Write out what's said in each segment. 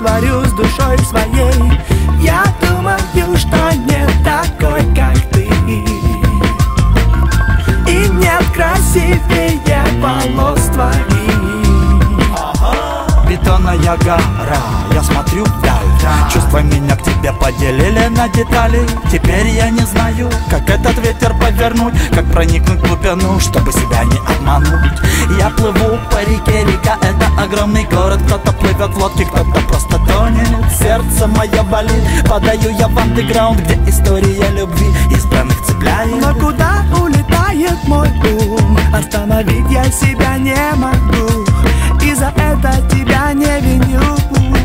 творю с душой своей. Я думаю, что нет такой, как ты, и нет красивее волос твоих. Бетонная гора, я смотрю вдаль. Чувства меня к тебе поделили на детали. Теперь я не знаю, как этот ветер повернуть, как проникнуть в глубину, чтобы себя не обмануть. Я плыву по реке, река — это огромный город. Кто-то плывет в лодке, кто-то просто тонет. Сердце мое болит, падаю я в андеграунд, где история любви избранных цепляет. Но куда улетает мой ум? Остановить я себя не могу, и за это тебя не виню.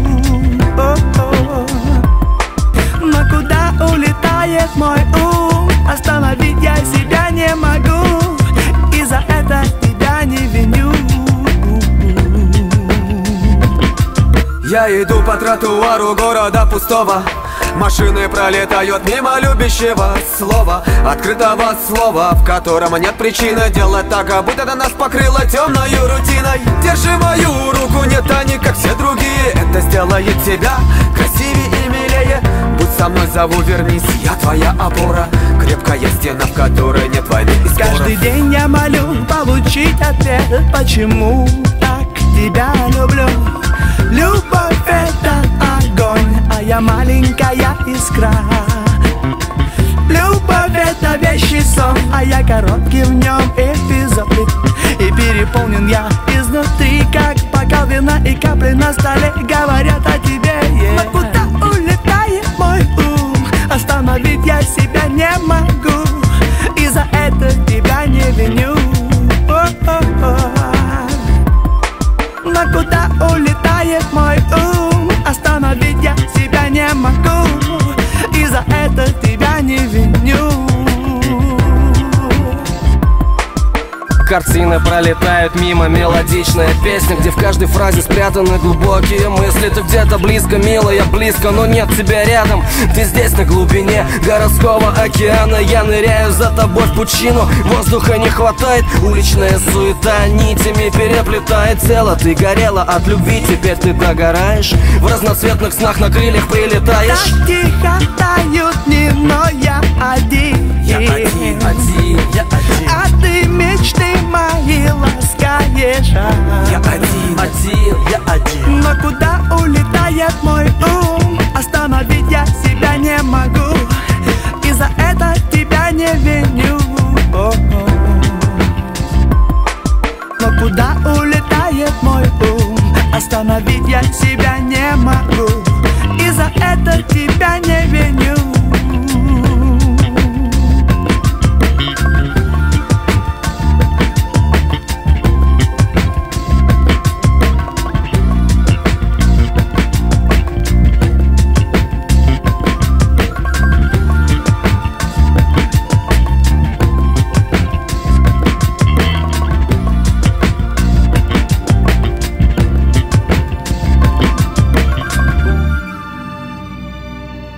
Но куда улетает мой ум? Остановить я себя не могу, и за это тебя не виню. Я иду по тротуару города пустого. Машины пролетают мимо любящего слова, открытого слова, в котором нет причины делать так, как будто нас покрыло темною рутиной. Держи мою руку, не тяни, как все другие. Это сделает тебя красивее и милее. Будь со мной, зову, вернись, я твоя опора, крепкая стена, в которой нет войны и споров. Каждый день я молю получить ответ, почему так тебя люблю. Любовь — это огонь, а я маленькая искра. Любовь — это вещий сон, а я короткий в нем эпизод. И переполнен я изнутри, как бокал вина, и капли на столе говорят о тебе. Но куда улетает мой ум? Остановить я себя не могу, и за это тебя не виню. Но куда улетает мой ум? Остановить я себя не могу, и за это тебя не виню. Картины пролетают мимо, мелодичная песня, где в каждой фразе спрятаны глубокие мысли. Ты где-то близко, милая, близко, но нет тебя рядом. Ты здесь на глубине городского океана. Я ныряю за тобой в пучину, воздуха не хватает. Уличная суета нитями переплетает тело. Ты горела от любви, теперь ты догораешь. В разноцветных снах на крыльях прилетаешь. Так тихо тают дни, но я один. Я один, я один. А ты мечты мои ласкаешь. Я один, я один. Но куда улетает мой ум? Остановить я себя не могу, и за это тебя не виню. Но куда улетает мой ум? Остановить я себя не могу, и за это тебя не